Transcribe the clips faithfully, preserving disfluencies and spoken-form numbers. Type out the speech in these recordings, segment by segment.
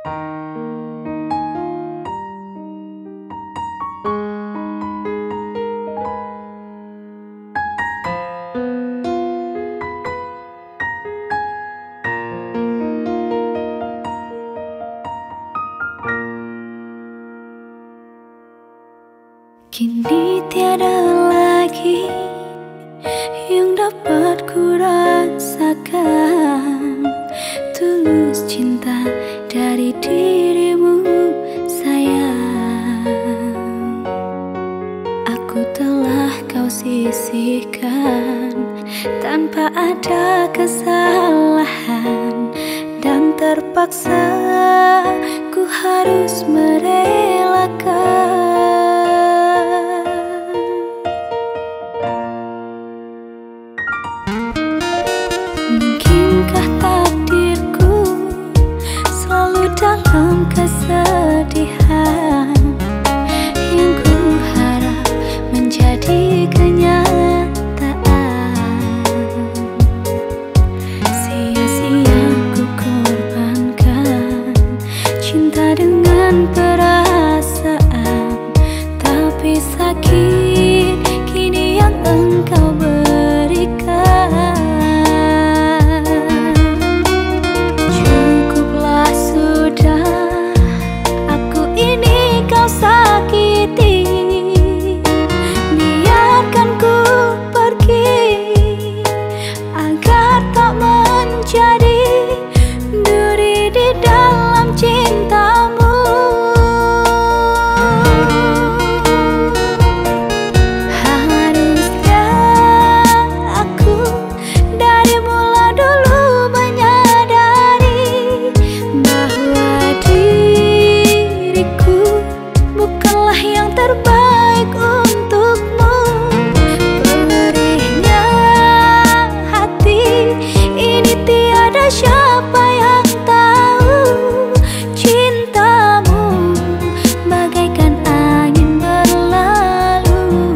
Kini tiada lagi yang dapat ku rasakan tulus cinta dari dirimu sayang. Aku telah kau sisihkan tanpa ada kesalahan, dan terpaksa ku harus merelakan. Mungkinkah takdirku selalu dalam kesedihan yang ku harap menjadi kenyataan? Sia-sia ku korbankan cinta dengan perasaan, tapi sakit kini yang engkau berikan. Sakiti, biarkan ku pergi agar tak menjadi duri di dalam cintamu. Harusnya aku dari mula dulu menyadari bahwa diriku bukanlah yang terbaik untukmu. Perihnya hati ini tiada siapa yang tahu. Cintamu bagaikan angin berlalu.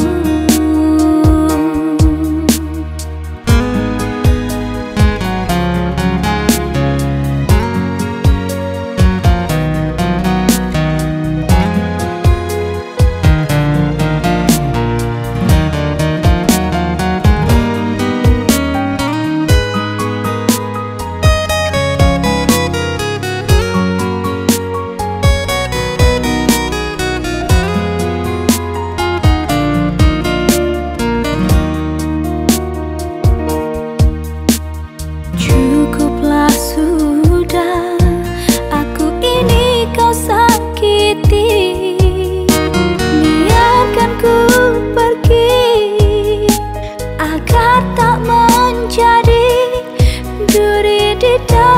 Cukuplah sudah, aku ini kau sakiti. Biarkan ku pergi agar tak menjadi duri di dalam